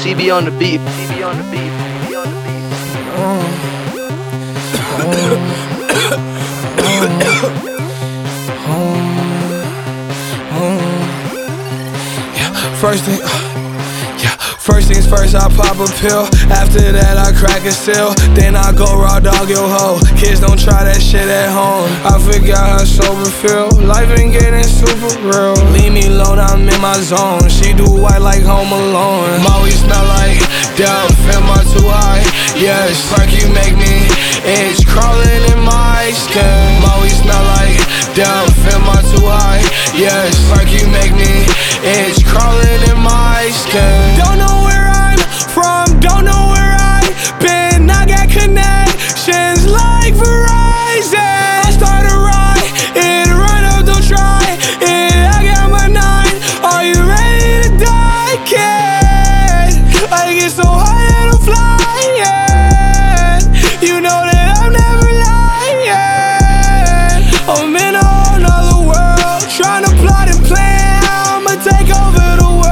CB on the beat. CB on the beat. CB on the beat. First things first, I pop a pill. After that, I crack a seal. Then I go raw dog your hoe. Kids don't try that shit at home. I forgot how sober feel. Life ain't getting super real. Leave me alone, I'm in my zone. She do white like Home Alone. Maui smell like dope. Am I too high? Yes, fuck you make me itch. Crawling in my skin. Maui smell like dope. Am I too high? Yes, fuck you make me itch. Crawling in my skin. Don't know where I'm from, don't know where I've been. I got connections like Verizon. I start a ride, it run up, don't try it. I got my 9, are you ready to die, kid? I get so high that I'm flying. You know that I'm never lying. I'm in a whole nother world, trying to plot and plan. I'ma take over the world.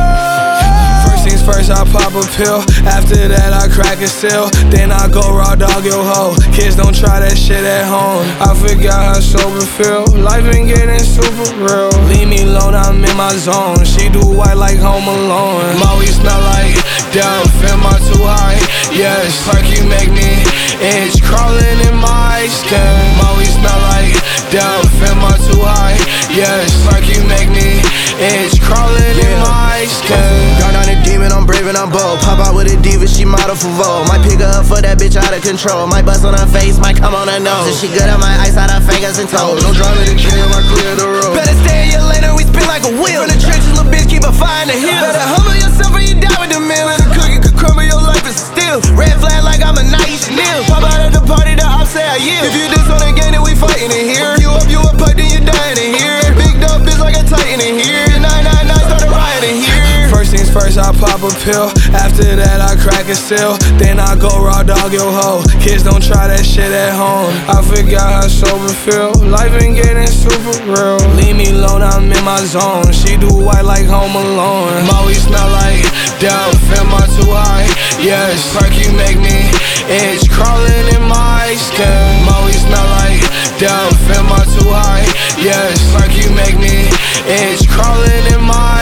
First I pop a pill, after that I crack a seal. Then I go raw dog your hoe. Kids don't try that shit at home. I forgot how sober feel. Life ain't getting super real. Leave me alone, I'm in my zone. She do white like Home Alone. Maui smell like dope. Am I too high? Yes, fuck you make me itch. Crawling in my skin. Maui smell like dope. Am I too high? Yes, fuck you make me itch. Crawling in my skin. Gone on a demon, I'm brave and I'm bold. Pop out with a diva, she model for Vogue. Might pick her up for that bitch out of control. Might bust on her face, might come on her nose. If she good, I might ice out her fingers and toes. Don't drive me to jail, I clear the road. Better stay in your lane or we spin like a wheel. From the trenches, little bitch, keep a fire in the hill. Better humble yourself or you die with the meal. And the cookie could crumble, your life is still. Red flag like I'm a nice Chanel. Pop out at the party, the ops say I yield. If you diss on the game, then we fighting in here. You up pipe, then you dying in here. Big dog bitch like a titan in here. 999 started rioting here. First things first, I pop a pill. After that, I crack a seal. Then I go raw dog your hoe. Kids don't try that shit at home. I forgot how sober feel. Life ain't getting super real. Leave me alone, I'm in my zone. She do white like Home Alone. Maui smell like dope. Am I too high? Yes, fuck you make me itch. Crawling in my skin. Maui smell like dope. Am I too high? Yes, fuck you make me itch. Crawling in my